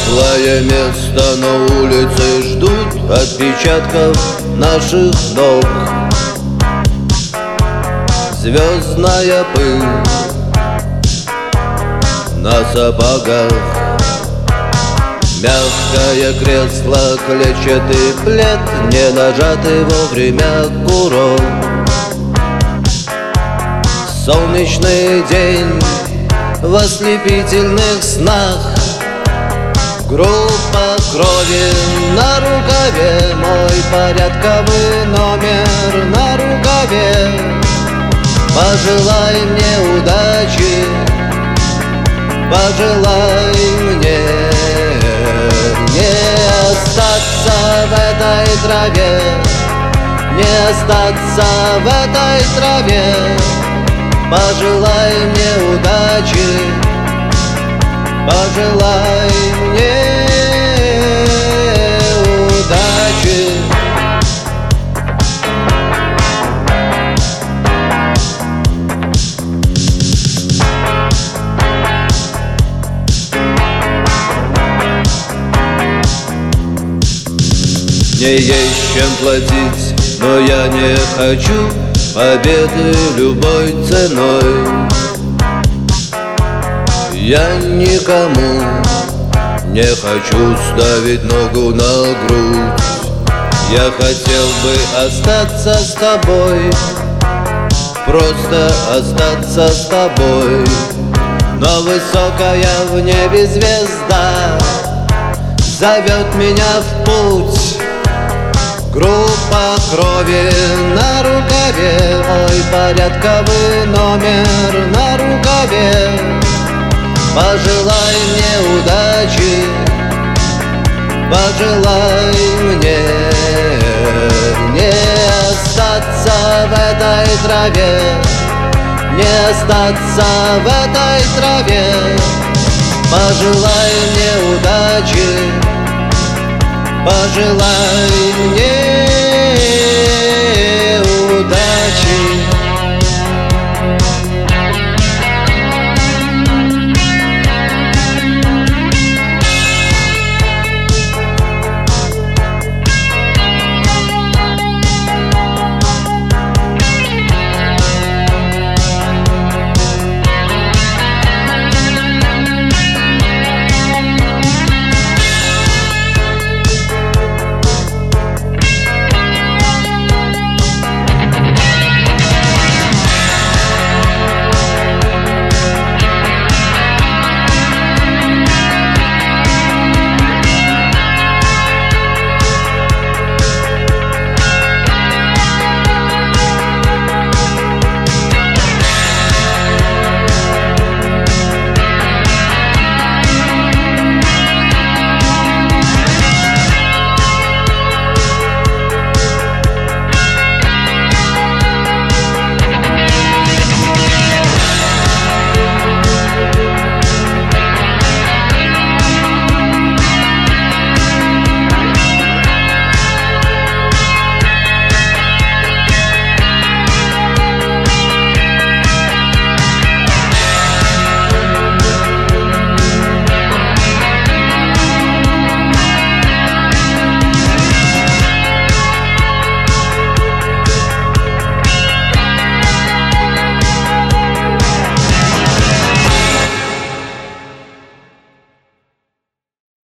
Светлое место на улице ждут отпечатков наших ног. Звездная пыль на сапогах, мягкое кресло, клетчатый плед, не нажатый вовремя курок. Солнечный день в ослепительных снах, группа крови на рукаве, мой порядковый номер на рукаве. Пожелай мне удачи, пожелай мне не остаться в этой траве, не остаться в этой траве. Пожелай мне удачи, пожелай мне удачи. Мне есть чем платить, но я не хочу победы любой ценой. Я никому не хочу ставить ногу на грудь. Я хотел бы остаться с тобой, просто остаться с тобой. Но высокая в небе звезда зовет меня в путь. Группа крови на рукаве, мой порядковый номер на рукаве. Пожелай мне удачи, пожелай мне не остаться в этой траве, не остаться в этой траве. Пожелай мне удачи, пожелай мне